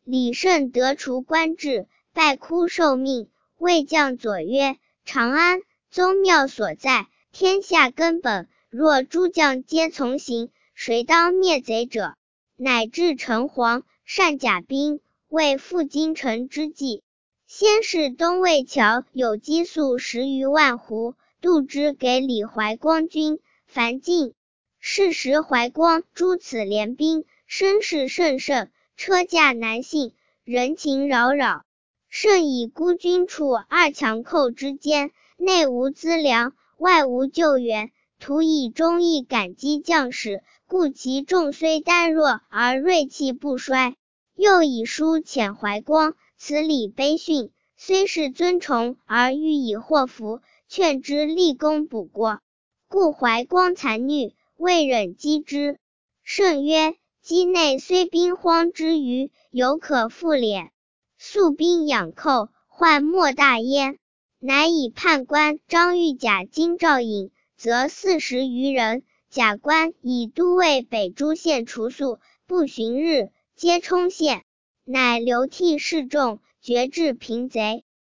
李胜得除官制，拜哭受命，谓将佐曰：长安，宗庙所在，天下根本，若诸将皆从行，谁当灭贼者？乃至城隍，善甲兵，为复京城之计。先是东魏桥有积粟10余万斛，度之给李怀光军，樊进。是时怀光诸此联兵，声势甚盛，车驾难幸，人情扰扰。甚以孤军处二强寇之间，内无资粮，外无救援，徒以忠义感激将士，故其众虽单弱而锐气不衰。又以书遣怀光，此礼卑逊，虽是尊崇而欲以祸福，劝之立功补过。故怀光残虐，未忍击之。圣曰：畿内虽兵荒之余，犹可复敛。素兵养寇，患莫大焉。乃以判官张玉甲京兆尹，则40余人，甲官以都尉北诸县除宿，不旬日，皆充县。乃流涕示众，决治平贼。